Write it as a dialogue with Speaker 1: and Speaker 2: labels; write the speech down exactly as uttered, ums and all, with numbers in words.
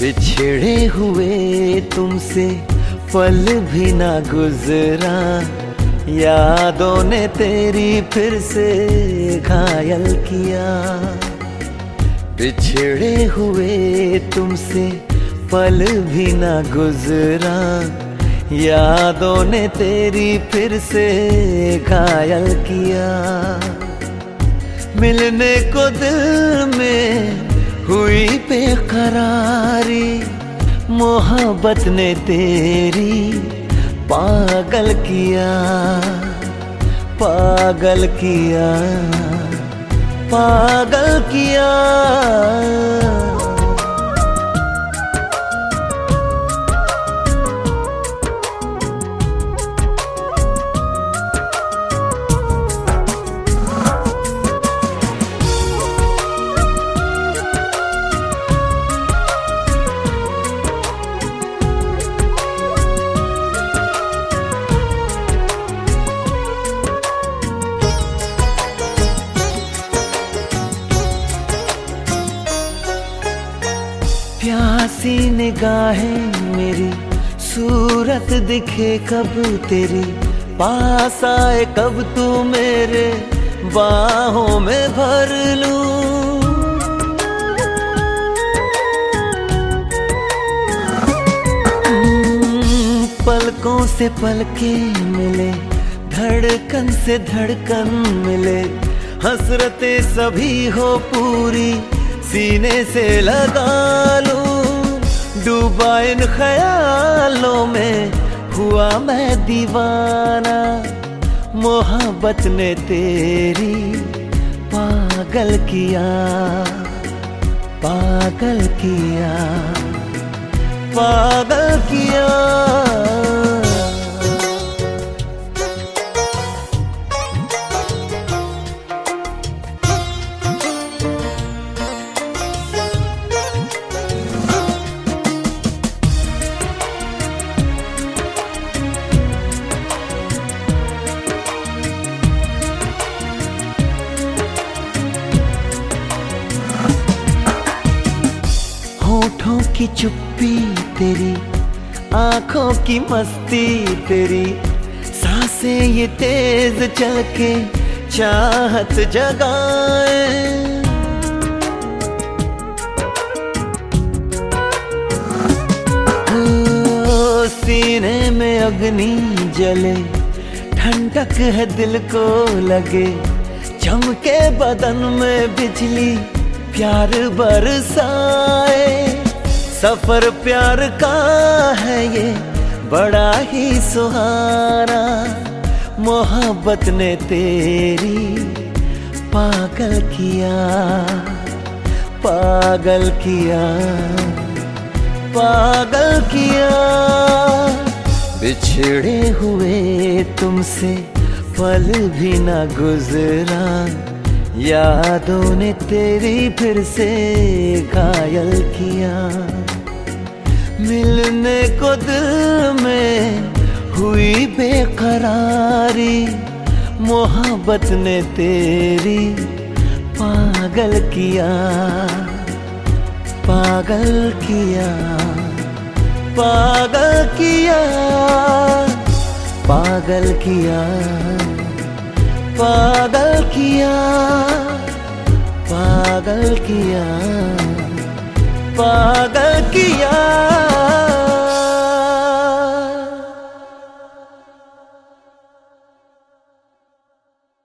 Speaker 1: बिछड़े हुए तुमसे पल भी ना गुजरा, यादों ने तेरी फिर से घायल किया। बिछड़े हुए तुमसे पल भी ना गुजरा, यादों ने तेरी फिर से घायल किया। मिलने को दिल में हुई बेकरारी, मोहब्बत ने तेरी पागल किया, पागल किया, पागल किया। प्यासी निगाहें मेरी, सूरत दिखे कब तेरी, पास आए कब तू मेरे बाहों में भर लूं। पलकों से पलके मिले, धड़कन से धड़कन मिले, हसरतें सभी हो पूरी सीने से लगा लूं। डूबा इन ख्यालों में हुआ मैं दीवाना, मोहब्बत ने तेरी पागल किया, पागल किया, पागल किया। होठों की चुप्पी तेरी, आंखों की मस्ती तेरी, सांसें ये तेज चल के चाहत जगाए। ओ, सीने में अग्नि जले, ठंडक है दिल को लगे, चमके बदन में बिजली प्यार बरसाए। सफर प्यार का है ये बड़ा ही सुहाना, मोहब्बत ने तेरी पागल किया, पागल किया, पागल किया। बिछड़े हुए तुमसे पल भी ना गुजरा, यादों ने तेरी फिर से घायल किया। मिलने को दिल में हुई बेकरारी, मोहब्बत ने तेरी पागल किया, पागल किया, पागल किया, पागल किया, पागल किया, पागल किया, पागल किया।